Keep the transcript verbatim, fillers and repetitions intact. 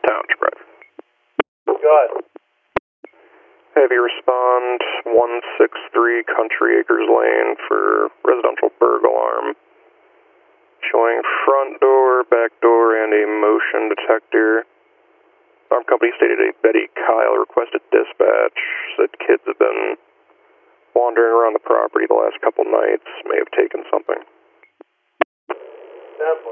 Township, right? Go ahead. Have you respond one six three Country Acres Lane for residential burglar alarm, showing front door, back door, and a motion detector. Alarm company stated a Betty Kyle requested dispatch, said kids have been wandering around the property the last couple nights, may have taken something. ten